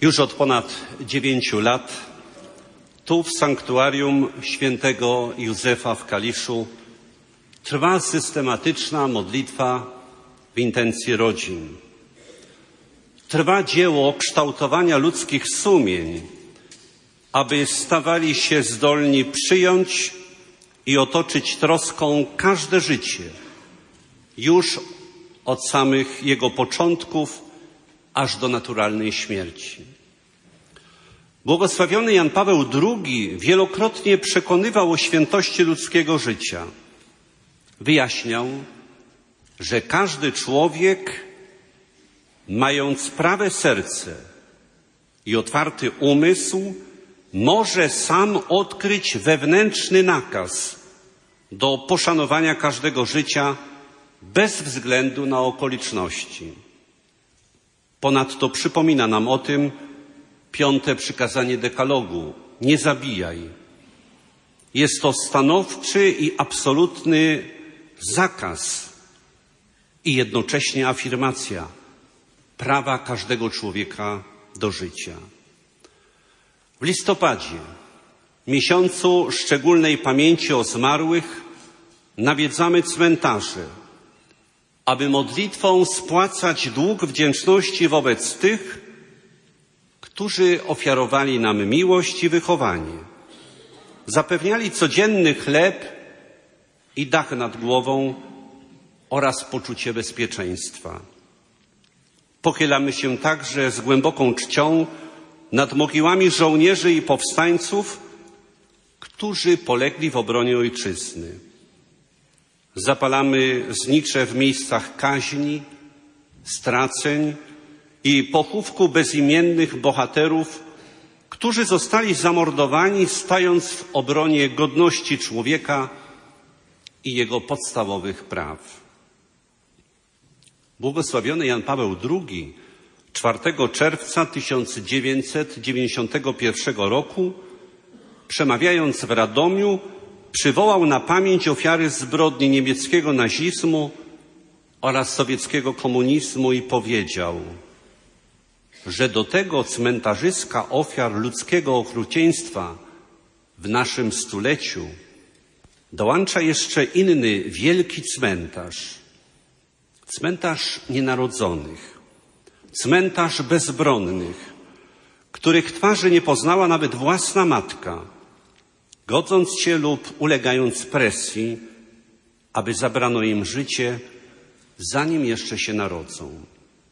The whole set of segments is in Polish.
Już od ponad 9 lat tu w sanktuarium świętego Józefa w Kaliszu trwa systematyczna modlitwa w intencji rodzin. Trwa dzieło kształtowania ludzkich sumień, aby stawali się zdolni przyjąć i otoczyć troską każde życie, już od samych jego początków aż do naturalnej śmierci. Błogosławiony Jan Paweł II wielokrotnie przekonywał o świętości ludzkiego życia. Wyjaśniał, że każdy człowiek, mając prawe serce i otwarty umysł, może sam odkryć wewnętrzny nakaz do poszanowania każdego życia bez względu na okoliczności. Ponadto przypomina nam o tym 5. przykazanie dekalogu: nie zabijaj. Jest to stanowczy i absolutny zakaz i jednocześnie afirmacja prawa każdego człowieka do życia. W listopadzie, miesiącu szczególnej pamięci o zmarłych, nawiedzamy cmentarze, aby modlitwą spłacać dług wdzięczności wobec tych, którzy ofiarowali nam miłość i wychowanie, zapewniali codzienny chleb i dach nad głową oraz poczucie bezpieczeństwa. Pochylamy się także z głęboką czcią nad mogiłami żołnierzy i powstańców, którzy polegli w obronie ojczyzny. Zapalamy znicze w miejscach kaźni, straceń i pochówku bezimiennych bohaterów, którzy zostali zamordowani, stając w obronie godności człowieka i jego podstawowych praw. Błogosławiony Jan Paweł II 4 czerwca 1991 roku, przemawiając w Radomiu, przywołał na pamięć ofiary zbrodni niemieckiego nazizmu oraz sowieckiego komunizmu i powiedział, że do tego cmentarzyska ofiar ludzkiego okrucieństwa w naszym stuleciu dołącza jeszcze inny wielki cmentarz. Cmentarz nienarodzonych, cmentarz bezbronnych, których twarzy nie poznała nawet własna matka, godząc się lub ulegając presji, aby zabrano im życie, zanim jeszcze się narodzą.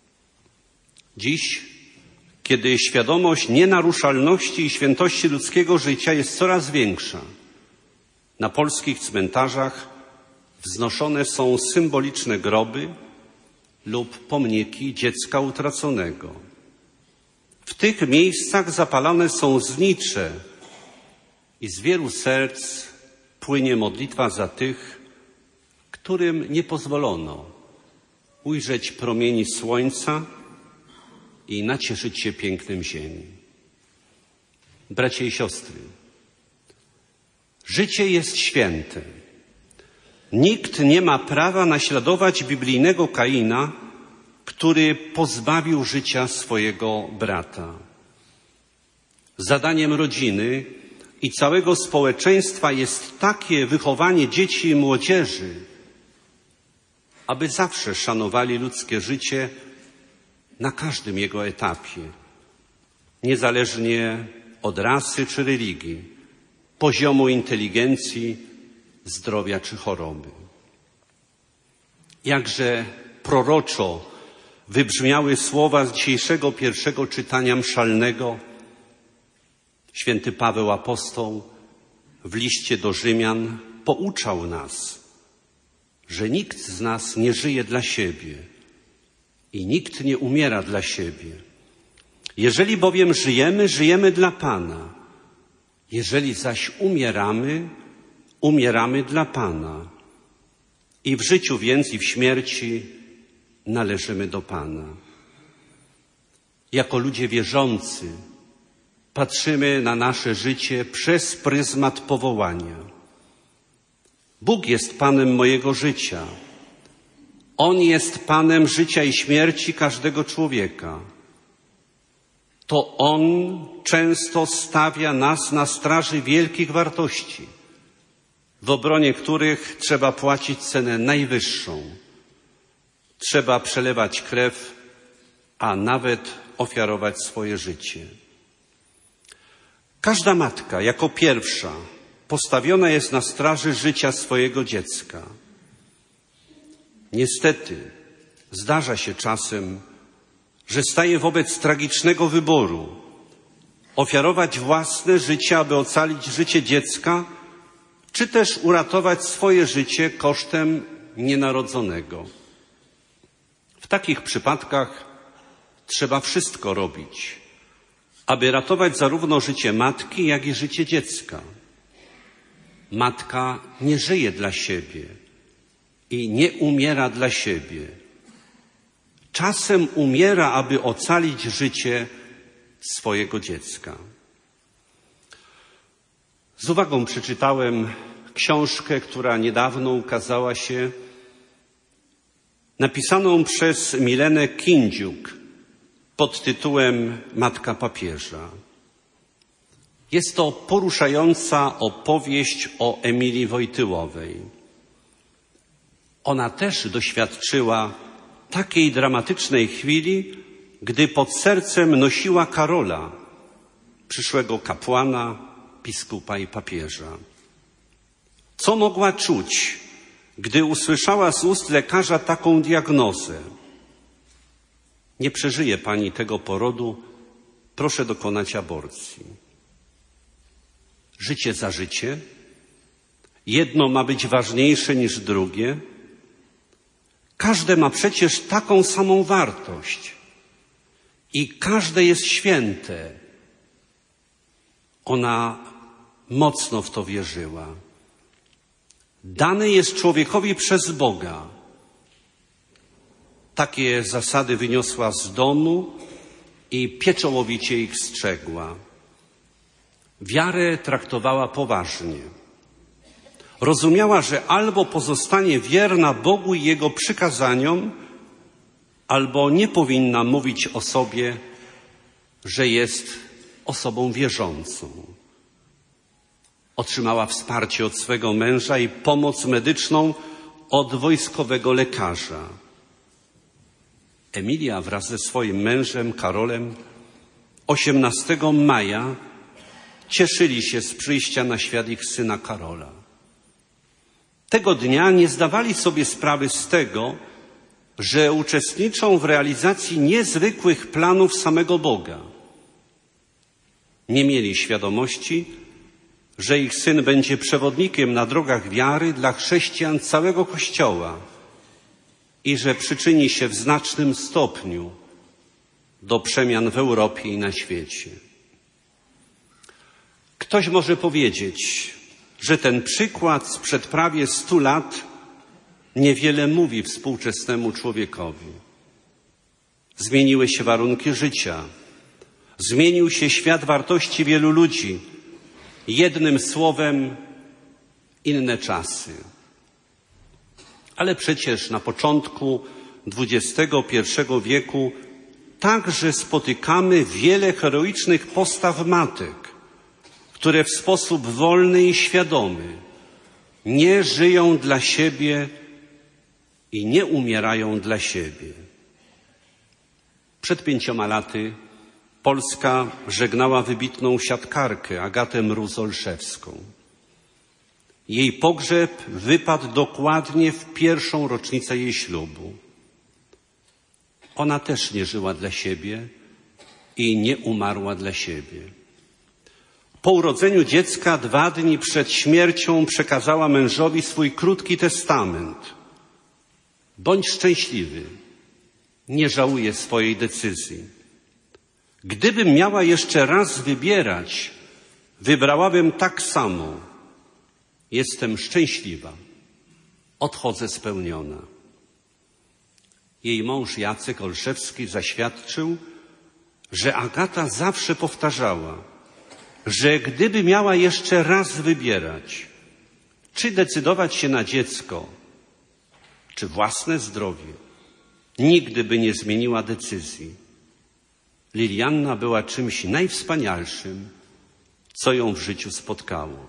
Dziś, kiedy świadomość nienaruszalności i świętości ludzkiego życia jest coraz większa, na polskich cmentarzach wznoszone są symboliczne groby lub pomniki dziecka utraconego. W tych miejscach zapalane są znicze i z wielu serc płynie modlitwa za tych, którym nie pozwolono ujrzeć promieni słońca i nacieszyć się pięknem ziemi. Bracia i siostry, życie jest święte. Nikt nie ma prawa naśladować biblijnego Kaina, który pozbawił życia swojego brata. Zadaniem rodziny i całego społeczeństwa jest takie wychowanie dzieci i młodzieży, aby zawsze szanowali ludzkie życie na każdym jego etapie, niezależnie od rasy czy religii, poziomu inteligencji, zdrowia czy choroby. Jakże proroczo wybrzmiały słowa z dzisiejszego pierwszego czytania mszalnego. Święty Paweł apostoł w liście do Rzymian pouczał nas, że nikt z nas nie żyje dla siebie i nikt nie umiera dla siebie. Jeżeli bowiem żyjemy, żyjemy dla Pana. Jeżeli zaś umieramy, umieramy dla Pana. I w życiu więc i w śmierci należymy do Pana. Jako ludzie wierzący patrzymy na nasze życie przez pryzmat powołania. Bóg jest Panem mojego życia. On jest Panem życia i śmierci każdego człowieka. To On często stawia nas na straży wielkich wartości, w obronie których trzeba płacić cenę najwyższą. Trzeba przelewać krew, a nawet ofiarować swoje życie. Każda matka jako pierwsza postawiona jest na straży życia swojego dziecka. Niestety zdarza się czasem, że staje wobec tragicznego wyboru: ofiarować własne życie, aby ocalić życie dziecka, czy też uratować swoje życie kosztem nienarodzonego. W takich przypadkach trzeba wszystko robić, aby ratować zarówno życie matki, jak i życie dziecka. Matka nie żyje dla siebie i nie umiera dla siebie. Czasem umiera, aby ocalić życie swojego dziecka. Z uwagą przeczytałem książkę, która niedawno ukazała się, napisaną przez Milenę Kindziuk pod tytułem Matka papieża. Jest to poruszająca opowieść o Emilii Wojtyłowej. Ona też doświadczyła takiej dramatycznej chwili, gdy pod sercem nosiła Karola, przyszłego kapłana, biskupa i papieża. Co mogła czuć, gdy usłyszała z ust lekarza taką diagnozę? Nie przeżyje pani tego porodu, proszę dokonać aborcji. Życie za życie? Jedno ma być ważniejsze niż drugie? Każde ma przecież taką samą wartość i każde jest święte. Ona mocno w to wierzyła. Dane jest człowiekowi przez Boga. Takie zasady wyniosła z domu i pieczołowicie ich strzegła. Wiarę traktowała poważnie. Rozumiała, że albo pozostanie wierna Bogu i Jego przykazaniom, albo nie powinna mówić o sobie, że jest osobą wierzącą. Otrzymała wsparcie od swego męża i pomoc medyczną od wojskowego lekarza. Emilia wraz ze swoim mężem Karolem 18 maja cieszyli się z przyjścia na świat ich syna Karola. Tego dnia nie zdawali sobie sprawy z tego, że uczestniczą w realizacji niezwykłych planów samego Boga. Nie mieli świadomości, że ich syn będzie przewodnikiem na drogach wiary dla chrześcijan całego Kościoła i że przyczyni się w znacznym stopniu do przemian w Europie i na świecie. Ktoś może powiedzieć, że ten przykład sprzed prawie 100 lat niewiele mówi współczesnemu człowiekowi. Zmieniły się warunki życia, zmienił się świat wartości wielu ludzi. Jednym słowem, inne czasy. Ale przecież na początku XXI wieku także spotykamy wiele heroicznych postaw matek, które w sposób wolny i świadomy nie żyją dla siebie i nie umierają dla siebie. Przed 5 laty Polska żegnała wybitną siatkarkę Agatę Mróz-Olszewską. Jej pogrzeb wypadł dokładnie w 1. rocznicę jej ślubu. Ona też nie żyła dla siebie i nie umarła dla siebie. Po urodzeniu dziecka 2 dni przed śmiercią przekazała mężowi swój krótki testament. Bądź szczęśliwy, nie żałuję swojej decyzji. Gdybym miała jeszcze raz wybierać, wybrałabym tak samo. Jestem szczęśliwa. Odchodzę spełniona. Jej mąż Jacek Olszewski zaświadczył, że Agata zawsze powtarzała, że gdyby miała jeszcze raz wybierać, czy decydować się na dziecko, czy własne zdrowie, nigdy by nie zmieniła decyzji. Lilianna była czymś najwspanialszym, co ją w życiu spotkało.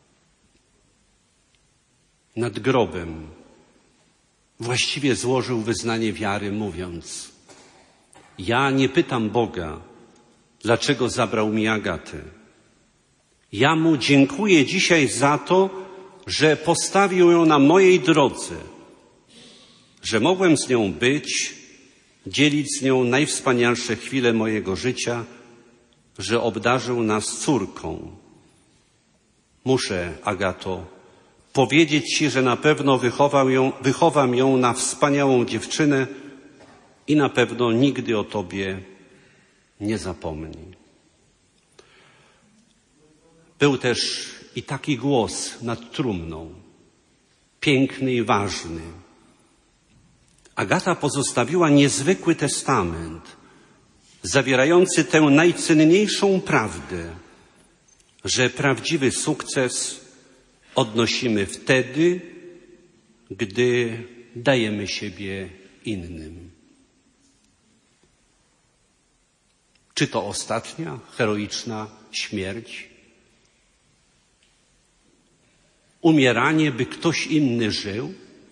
Nad grobem właściwie złożył wyznanie wiary, mówiąc: ja nie pytam Boga, dlaczego zabrał mi Agatę. Ja Mu dziękuję dzisiaj za to, że postawił ją na mojej drodze, że mogłem z nią być, dzielić z nią najwspanialsze chwile mojego życia, że obdarzył nas córką. Muszę, Agato, powiedzieć Ci, że na pewno wychowam ją na wspaniałą dziewczynę i na pewno nigdy o Tobie nie zapomni. Był też i taki głos nad trumną, piękny i ważny. Agata pozostawiła niezwykły testament, zawierający tę najcenniejszą prawdę, że prawdziwy sukces odnosimy wtedy, gdy dajemy siebie innym. Czy to ostatnia, heroiczna śmierć? Umieranie, by ktoś inny żył?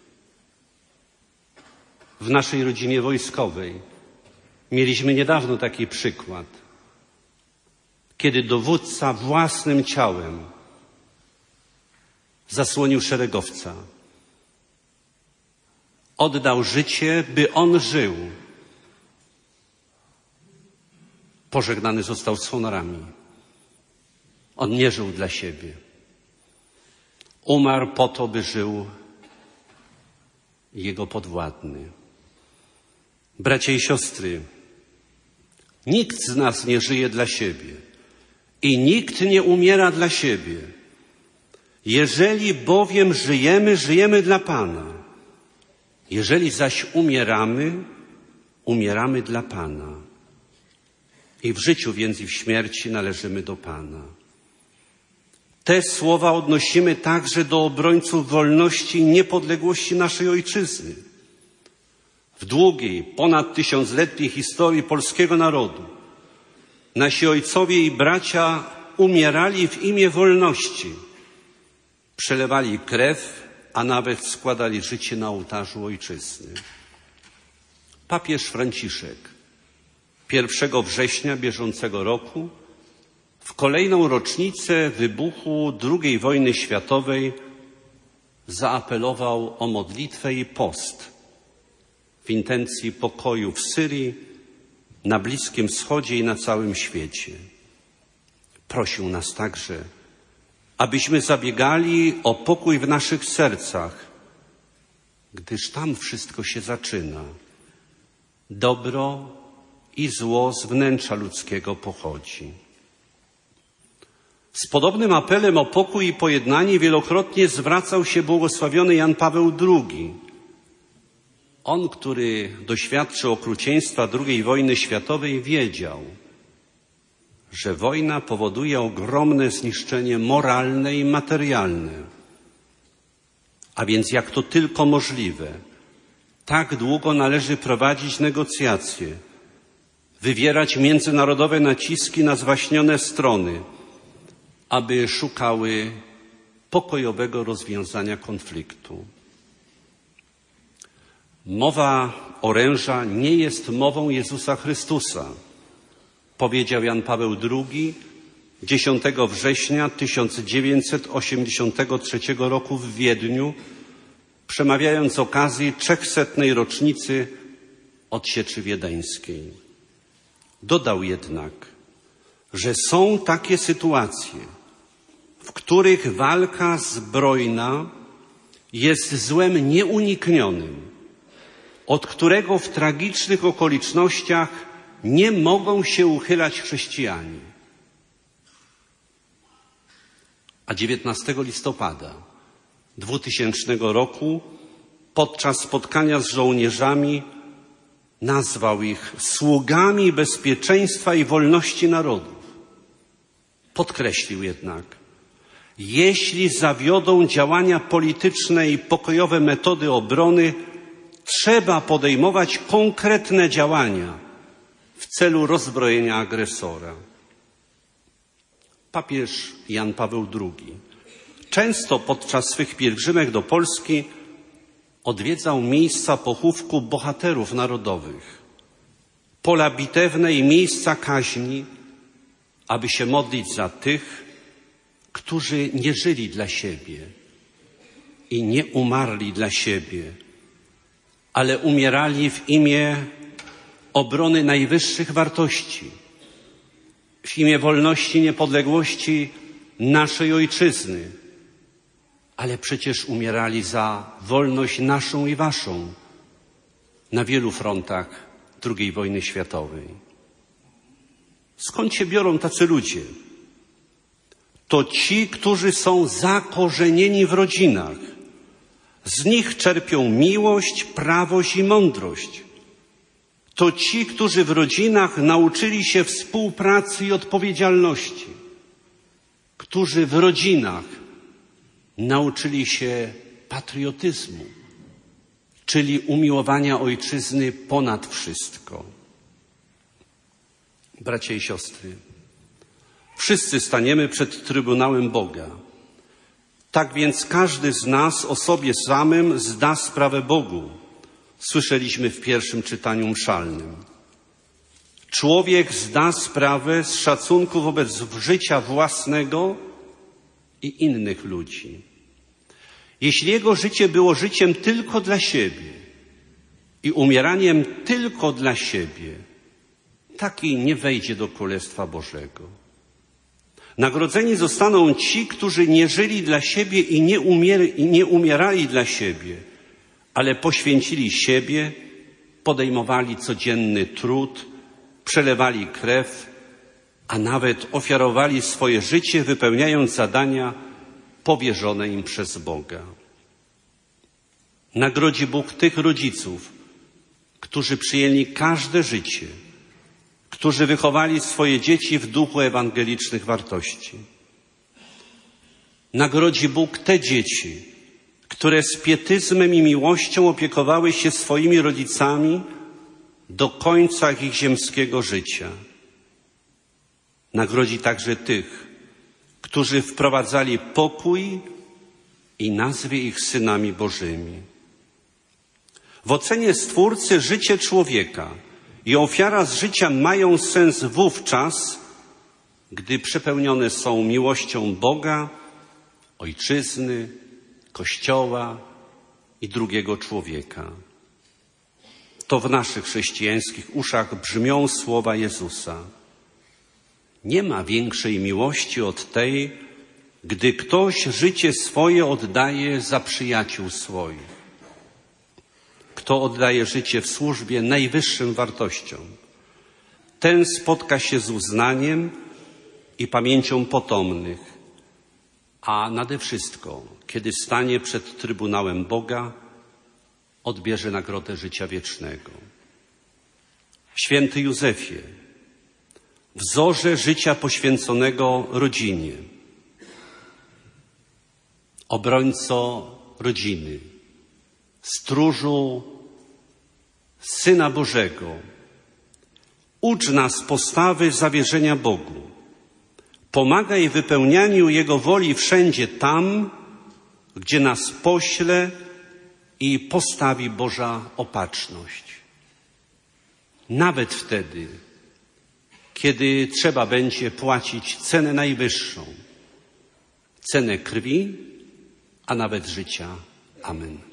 W naszej rodzinie wojskowej mieliśmy niedawno taki przykład, kiedy dowódca własnym ciałem zasłonił szeregowca. Oddał życie, by on żył. Pożegnany został z honorami. On nie żył dla siebie. Umarł po to, by żył jego podwładny. Bracia i siostry, nikt z nas nie żyje dla siebie i nikt nie umiera dla siebie. Jeżeli bowiem żyjemy, żyjemy dla Pana. Jeżeli zaś umieramy, umieramy dla Pana. I w życiu, więc i w śmierci należymy do Pana. Te słowa odnosimy także do obrońców wolności i niepodległości naszej ojczyzny. W długiej, ponad 1000-letniej historii polskiego narodu nasi ojcowie i bracia umierali w imię wolności. Przelewali krew, a nawet składali życie na ołtarzu ojczyzny. Papież Franciszek 1 września bieżącego roku, w kolejną rocznicę wybuchu II wojny światowej, zaapelował o modlitwę i post w intencji pokoju w Syrii, na Bliskim Wschodzie i na całym świecie. Prosił nas także, abyśmy zabiegali o pokój w naszych sercach, gdyż tam wszystko się zaczyna. Dobro i zło z wnętrza ludzkiego pochodzi. Z podobnym apelem o pokój i pojednanie wielokrotnie zwracał się błogosławiony Jan Paweł II. On, który doświadczył okrucieństwa II wojny światowej, wiedział, że wojna powoduje ogromne zniszczenie moralne i materialne. A więc jak to tylko możliwe, tak długo należy prowadzić negocjacje, wywierać międzynarodowe naciski na zwaśnione strony, aby szukały pokojowego rozwiązania konfliktu. Mowa oręża nie jest mową Jezusa Chrystusa, powiedział Jan Paweł II 10 września 1983 roku w Wiedniu, przemawiając z okazji 300. rocznicy odsieczy wiedeńskiej. Dodał jednak, że są takie sytuacje, w których walka zbrojna jest złem nieuniknionym, od którego w tragicznych okolicznościach nie mogą się uchylać chrześcijanie. A 19 listopada 2000 roku podczas spotkania z żołnierzami nazwał ich sługami bezpieczeństwa i wolności narodów. Podkreślił jednak, jeśli zawiodą działania polityczne i pokojowe metody obrony, trzeba podejmować konkretne działania w celu rozbrojenia agresora. Papież Jan Paweł II często podczas swych pielgrzymek do Polski odwiedzał miejsca pochówku bohaterów narodowych, pola bitewne i miejsca kaźni, aby się modlić za tych, którzy nie żyli dla siebie i nie umarli dla siebie, ale umierali w imię obrony najwyższych wartości, w imię wolności, niepodległości naszej ojczyzny, ale przecież umierali za wolność naszą i waszą na wielu frontach II wojny światowej. Skąd się biorą tacy ludzie? To ci, którzy są zakorzenieni w rodzinach. Z nich czerpią miłość, prawość i mądrość. To ci, którzy w rodzinach nauczyli się współpracy i odpowiedzialności. Którzy w rodzinach nauczyli się patriotyzmu, czyli umiłowania ojczyzny ponad wszystko. Bracia i siostry, wszyscy staniemy przed Trybunałem Boga. Tak więc każdy z nas o sobie samym zda sprawę Bogu. Słyszeliśmy w pierwszym czytaniu mszalnym. Człowiek zda sprawę z szacunku wobec życia własnego i innych ludzi. Jeśli jego życie było życiem tylko dla siebie i umieraniem tylko dla siebie, taki nie wejdzie do Królestwa Bożego. Nagrodzeni zostaną ci, którzy nie żyli dla siebie i nie umierali dla siebie, ale poświęcili siebie, podejmowali codzienny trud, przelewali krew, a nawet ofiarowali swoje życie, wypełniając zadania powierzone im przez Boga. Nagrodzi Bóg tych rodziców, którzy przyjęli każde życie, którzy wychowali swoje dzieci w duchu ewangelicznych wartości. Nagrodzi Bóg te dzieci, które z pietyzmem i miłością opiekowały się swoimi rodzicami do końca ich ziemskiego życia. Nagrodzi także tych, którzy wprowadzali pokój i nazwie ich synami Bożymi. W ocenie Stwórcy życie człowieka i ofiara z życia mają sens wówczas, gdy przepełnione są miłością Boga, ojczyzny, Kościoła i drugiego człowieka. To w naszych chrześcijańskich uszach brzmią słowa Jezusa. Nie ma większej miłości od tej, gdy ktoś życie swoje oddaje za przyjaciół swoich. Kto oddaje życie w służbie najwyższym wartościom, ten spotka się z uznaniem i pamięcią potomnych, a nade wszystko, kiedy stanie przed Trybunałem Boga, odbierze nagrodę życia wiecznego. Święty Józefie, wzorze życia poświęconego rodzinie, obrońco rodziny, stróżu Syna Bożego, ucz nas postawy zawierzenia Bogu. Pomagaj w wypełnianiu Jego woli wszędzie tam, gdzie nas pośle i postawi Boża opatrzność. Nawet wtedy, kiedy trzeba będzie płacić cenę najwyższą, cenę krwi, a nawet życia. Amen.